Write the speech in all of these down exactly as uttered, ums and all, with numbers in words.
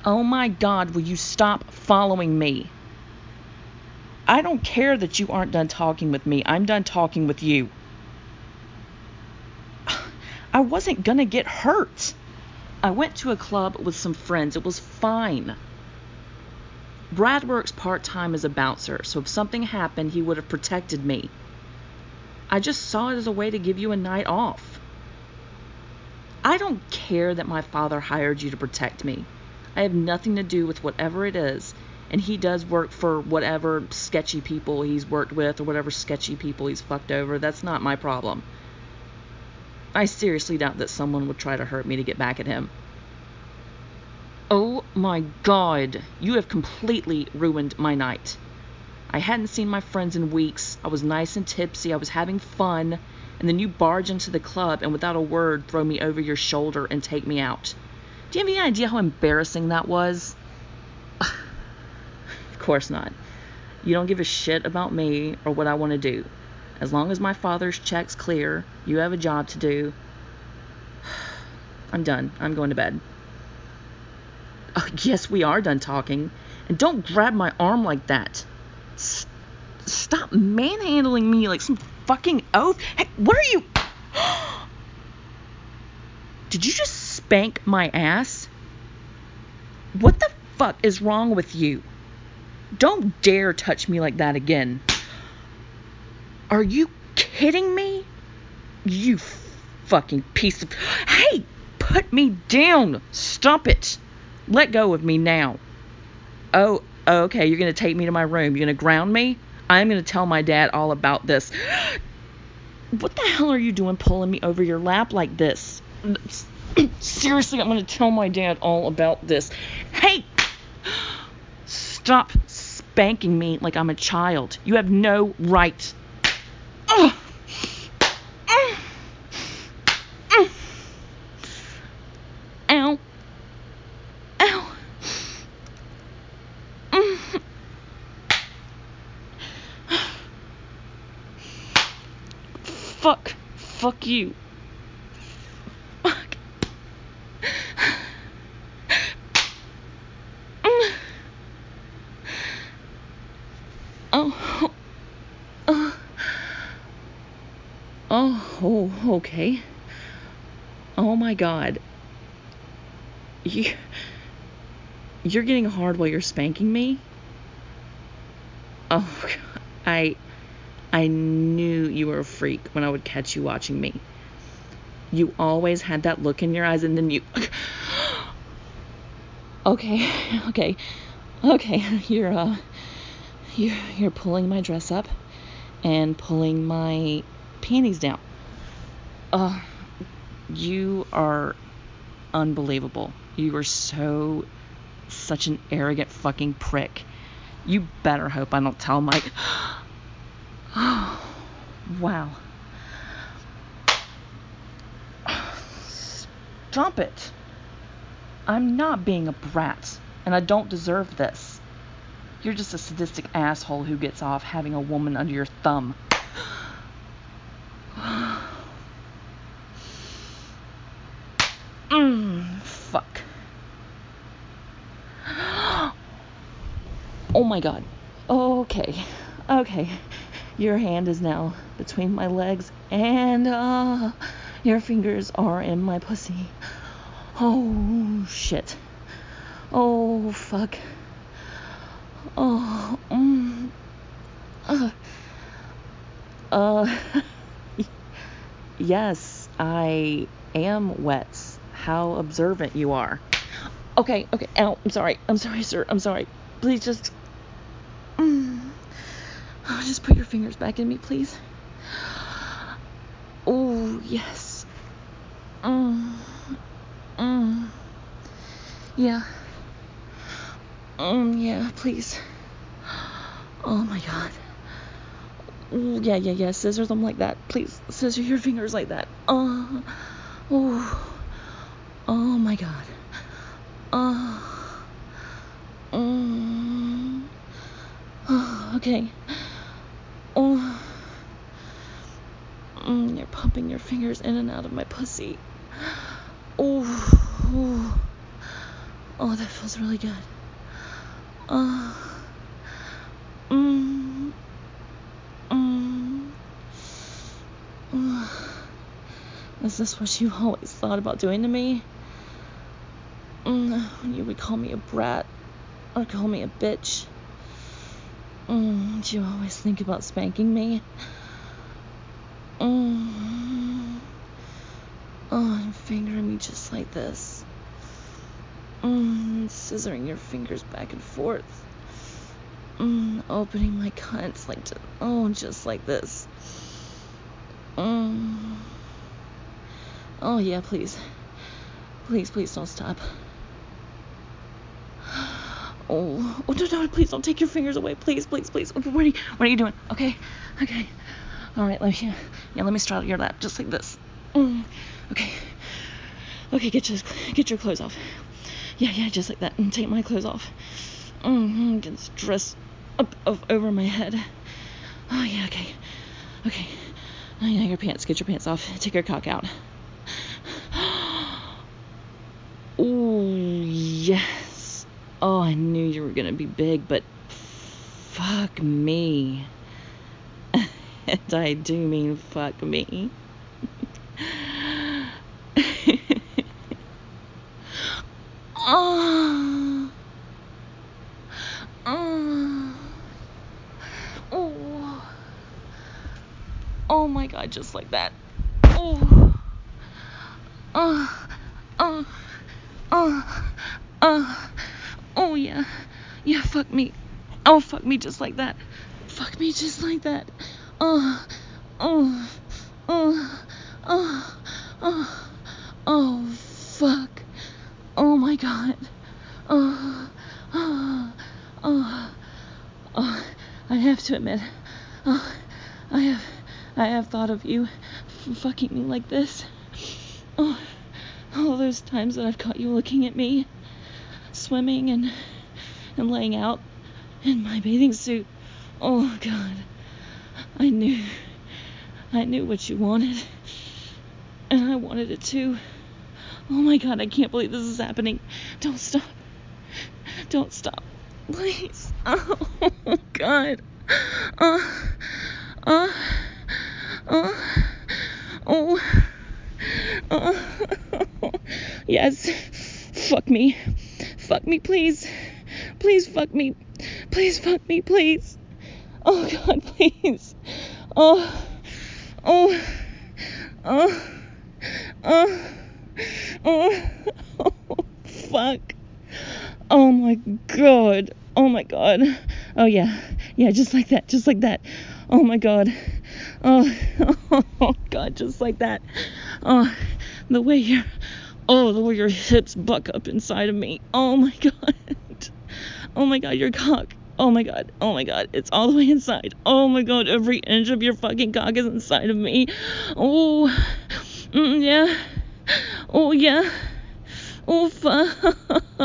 Oh my God, will you stop following me? I don't care that you aren't done talking with me. I'm done talking with you. I wasn't gonna get hurt. I went to a club with some friends. It was fine. Brad works part-time as a bouncer, so if something happened, he would have protected me. I just saw it as a way to give you a night off. I don't care that my father hired you to protect me. I have nothing to do with whatever it is, and he does work for whatever sketchy people he's worked with or whatever sketchy people he's fucked over. That's not my problem. I seriously doubt that someone would try to hurt me to get back at him. Oh my God, you have completely ruined my night. I hadn't seen my friends in weeks. I was nice and tipsy. I was having fun. And then you barge into the club and without a word throw me over your shoulder and take me out. Do you have any idea how embarrassing that was? Of course not. You don't give a shit about me or what I want to do. As long as my father's check's clear, you have a job to do. I'm done. I'm going to bed. Oh, yes, we are done talking. And don't grab my arm like that. S- stop manhandling me like some fucking oaf. Hey, what are you... Did you just spank my ass? What the fuck is wrong with you? Don't dare touch me like that again. Are you kidding me? You fucking piece of... Hey, put me down. Stop it. Let go of me now. Oh, okay, you're going to take me to my room. You're going to ground me? I'm going to tell my dad all about this. What the hell are you doing pulling me over your lap like this? Seriously, I'm going to tell my dad all about this. Hey! Stop spanking me like I'm a child. You have no right. Ugh. Ugh. Ugh. Ow. Ow. Ugh. Fuck. Fuck you. Fuck. Oh. Uh. Oh, oh, okay. Oh my God. You, you're getting hard while you're spanking me? Oh, God. I, I knew you were a freak when I would catch you watching me. You always had that look in your eyes and then you... Okay, okay, okay, you're, uh, you're, you're pulling my dress up and pulling my panties down. Uh, you are unbelievable. You are so, such an arrogant fucking prick. You better hope I don't tell my... Wow. Stop it. I'm not being a brat, and I don't deserve this. You're just a sadistic asshole who gets off having a woman under your thumb. mm, fuck. Oh my God. Okay. Okay. Your hand is now between my legs, and uh, your fingers are in my pussy. Oh, shit. Oh, fuck. Oh, mm. Uh, uh, yes, I am wet. How observant you are. Okay, okay, ow, I'm sorry. I'm sorry, sir. I'm sorry. Please just... Mm, oh, just put your fingers back in me, please. Oh, yes. Mm, mm. Yeah. Mm, yeah, please. Oh, my God. Ooh, yeah, yeah, yeah. Scissors them like that. Please, scissor your fingers like that. Uh, oh, oh my God. Uh, mm, oh, okay. Oh, mm, you're pumping your fingers in and out of my pussy. Oh, oh, Oh, that feels really good. Oh. Mm. Mm. Mm. Is this what you always thought about doing to me? Mm. When you would call me a brat or call me a bitch? Mm. Did you always think about spanking me? Mm. Oh, and fingering me just like this. Mm. Scissoring your fingers back and forth. Mm. Opening my cunts like, to, oh, just like this. Mm. Oh, yeah, please. Please, please don't stop. Oh, oh, no, no, please don't take your fingers away. Please, please, please. What are you, what are you doing? Okay, okay. All right, let me, yeah, let me straddle your lap just like this. Mm. Okay. Okay, get your, get your clothes off. Yeah, yeah, just like that. And take my clothes off. Mm-hmm. Get this dress up, up over my head. Oh, yeah, okay. Okay. Oh, yeah, your pants. Get your pants off. Take your cock out. Oh, yes. Oh, I knew you were going to be big, but fuck me. And I do mean fuck me. Oh. Oh. Oh. Oh my God, just like that. Oh. Oh. Oh. Oh. Oh. Oh yeah. Yeah, fuck me. Oh, fuck me just like that. Fuck me just like that. Oh. Oh. Oh. Oh. Oh. Oh, fuck. Oh my God. Oh. Oh. Oh. Oh. I have to admit. Oh. I have. I have thought of you f- fucking me like this. Oh. All those times that I've caught you looking at me, swimming and and laying out in my bathing suit. Oh God, I knew, I knew what you wanted, and I wanted it too. Oh my God, I can't believe this is happening. Don't stop, don't stop, please. Oh God, uh, uh, uh, oh, uh, yes, fuck me, fuck me, please. Please fuck me. Please fuck me, please. Oh, God, please. Oh. Oh. Oh. Oh. Oh. Oh. Fuck. Oh, my God. Oh, my God. Oh, yeah. Yeah, just like that. Just like that. Oh, my God. Oh. Oh, God, just like that. Oh. The way your... Oh, the way your hips buck up inside of me. Oh, my God. Oh my God, your cock. Oh my God. Oh my God. It's all the way inside. Oh my God. Every inch of your fucking cock is inside of me. Oh. Mm, yeah. Oh yeah. Oh fuck.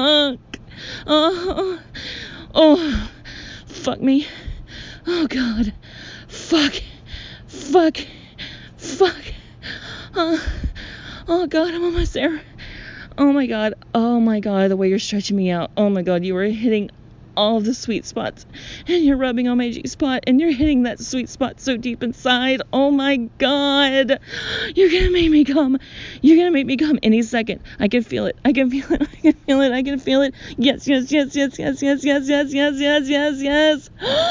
Oh. Oh. Fuck me. Oh God. Fuck. Fuck. Fuck. Oh, oh God. I'm almost there. Oh my God. Oh my God. The way you're stretching me out. Oh my God. You were hitting all of the sweet spots, and you're rubbing on my G-spot, and you're hitting that sweet spot so deep inside. Oh my God, you're gonna make me come. You're gonna make me come any second. I can feel it. I can feel it. I can feel it. I can feel it. Yes, yes, yes, yes, yes, yes, yes, yes, yes, yes, yes, yes.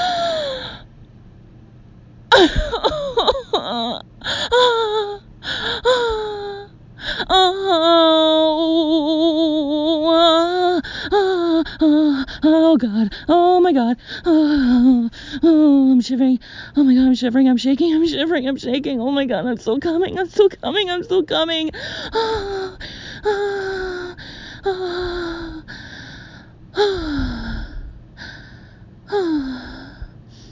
Oh, oh, oh, oh God, oh my God, oh, oh, I'm shivering, oh my God, I'm shivering, I'm shaking, I'm shivering, I'm shaking, oh my God, I'm still coming, I'm still coming, I'm still coming, oh, oh, oh, oh, oh,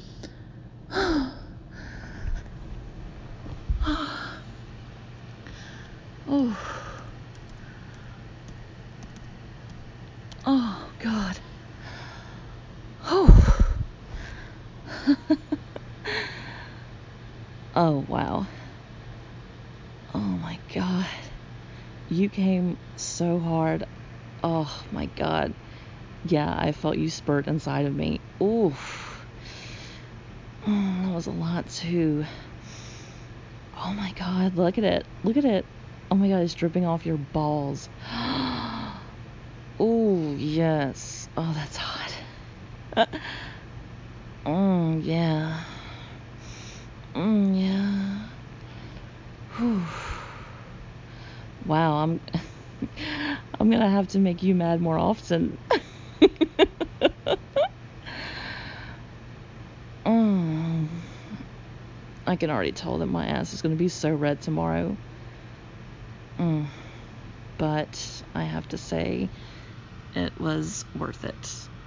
oh, oh. Oh, God. Oh. Oh, wow. Oh, my God. You came so hard. Oh my god. Yeah, I felt you spurt inside of me. Oof. Oh, that was a lot too. Oh my god, look at it. Look at it. Oh my god, it's dripping off your balls. Oh, yes. Oh, that's hot. Mm, yeah. Mm, yeah. Whew. Wow, I'm I'm gonna have to make you mad more often. mm. I can already tell that my ass is gonna be so red tomorrow. Mm. But I have to say, it was worth it.